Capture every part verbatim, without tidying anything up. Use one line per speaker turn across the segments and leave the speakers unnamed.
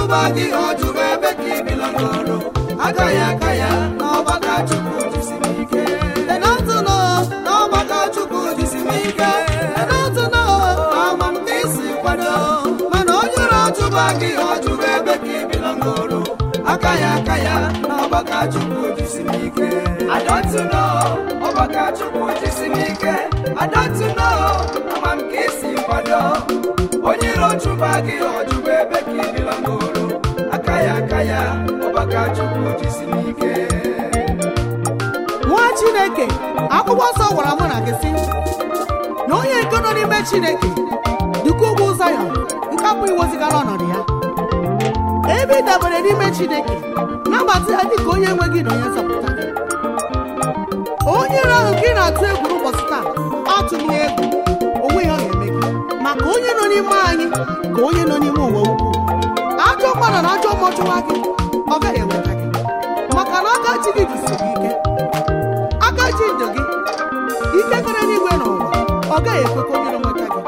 chụba gị ọjụba ebe ka ibila n'ọrụ aka ya aka ya n'ọgbaka Chukwu jisiri ike enatụnọ n'ọgbaka Chukwu jisiri ike enatụnọ ama m ka isi kwado mana onye na-achụba gị ọjụba ebe ka ibila n'ọrụ aka ya aka ya n'ọgbaka Chukwu jisiri ike adọtụnọ ọgbaka Chukwu jisiri ike adọtụnọ ama m ka isi kwado onye na-achụba gị ọjụba ebe ka ibila n'ọrụ aka ya aka ya ọgbaka Chukwu jisiri ike
nwa Chineke akwụkwọ nsọ gwara mụ na gị sị na onye nke nọ n'ime Chineke dịka ugwu Zayọn nke bụ iwezigara ọnọdụ ya ebe ị dabere n'ime Chineke nabata ya dịka onye nwe gị na onye nzọpụta gị onye ahụ ka ị na-atụ egwu n'ụbọchị taa atụghị egwu onwe ya ọ ga-eme gị maka onye nọ n'ime anyị ka onye nọ n'ime ụwa ukwu ajọ mmadụ na ajọ mmụọ chụwa gị ọ gaghị enweta gị maka na aka chi gị jisiri ike aka chi ndụ gị ike kere n'igwe n'ụwa ọ gaghị ekwe ka onye nweta gị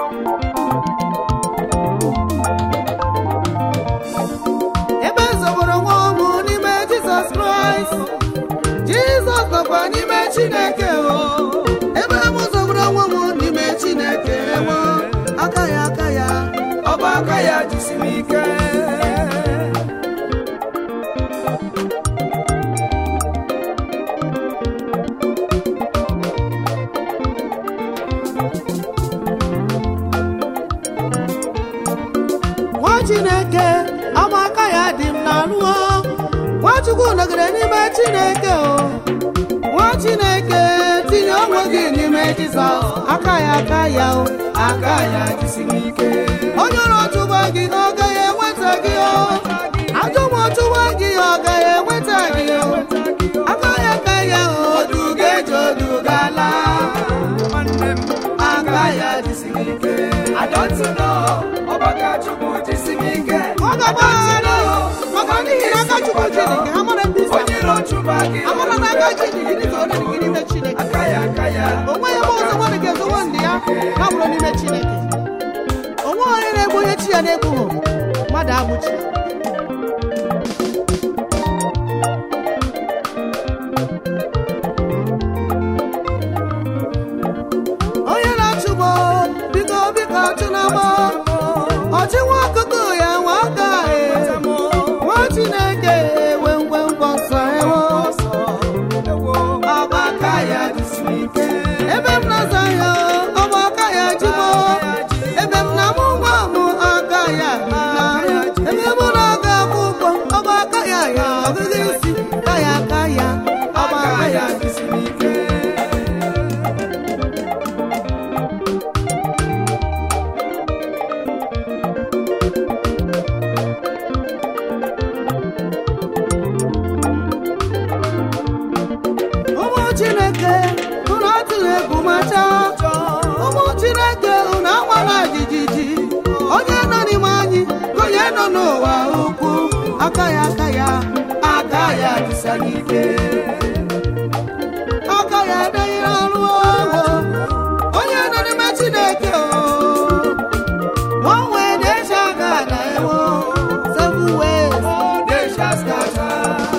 ebe zọgburu nwa ọmụ n'ime Jizọs Kraịst Jizọs nọkwa n'ime Chineke o ebe m zọgburu nwa ọmụ n'ime Chineke ewo aka ya aka ya
ọba aka ya jisiri ike
Chineke ama aka ya dị m n'alụ Nwachukwu nọgide n'ime Chineke o nwa Chineke tinye onwe gị n'ime Jizọs aka ya aka ya o
aka ya jisiri ike
onye ọchụba gị ọ gaghị enweta gị o ajọ m ọchụba gị ọ gaghị enweta gị o aka ya aka ya o
oduga eji odugala nwanne m aka ya jisiri ike adọtụnọ ọgbaka Chukwu jisiri ike
ọ ga-agbaghara maka n'ihi na aka Chukwu Chineke ha mara ndị isi amara na aka Chineke dị ka ọ dị n'ime Chineke
aka ya aka ya
onwe ya ma ọzọ nwanne ga-ezowo ndị ya ha bụrụ n'ime Chineke onwe onye na-egbu onye chi ya na-egbughị mmadụ agbụchi onye na-achụgbo biko biko chụnama ọchị nwa akụkụ ya nwa aka nwa Chineke ewe ngwe ngwọ nsọ ewo
ọba aka ya jisiri ike
ebe m na-aza ya ọba aka ya jimo ebe m na-amụ nwa mụ aka ya ebe m na-aga akwụkwọ ọba aka ya ya ọgụgụ isi aka ya aka ya ọba aka ya
jisiri ike
Chineke unu atụghị egwu macha ụmụ Chineke unu agbala jijiji onye nọ n'ime anyị ka onye nọ n'ụwa ukwu aka ya aka ya
aka ya jisiri ike
aka ya adịghị ọrụ ọgwụ onye nọ n'ime Chineke one way they shall gather ewo seven ways
they shall scatter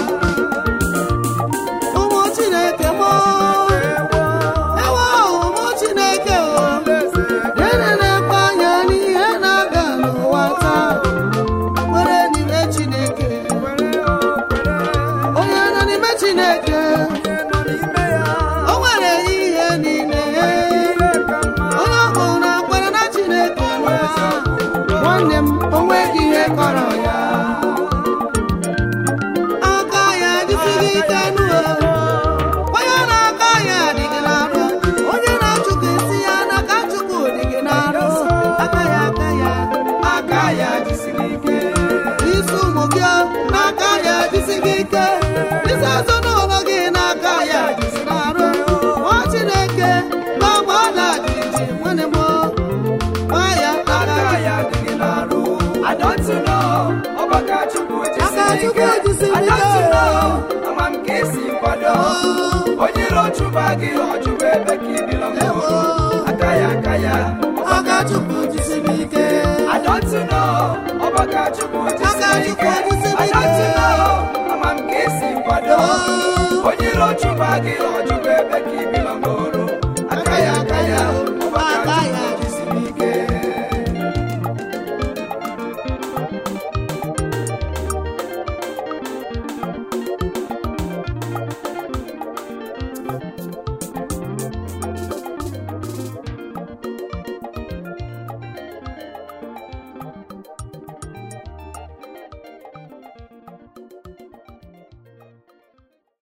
onye rochuba gị ọjụba ebe ka ibila aka ya aka ya
aka Chukwu jisiri ike
I don't know n'ọgbakọ Chukwu jisiri ike. Adọtụla ama m ka isi kwado onye iro chụba gị ọjụba ebe ka ibi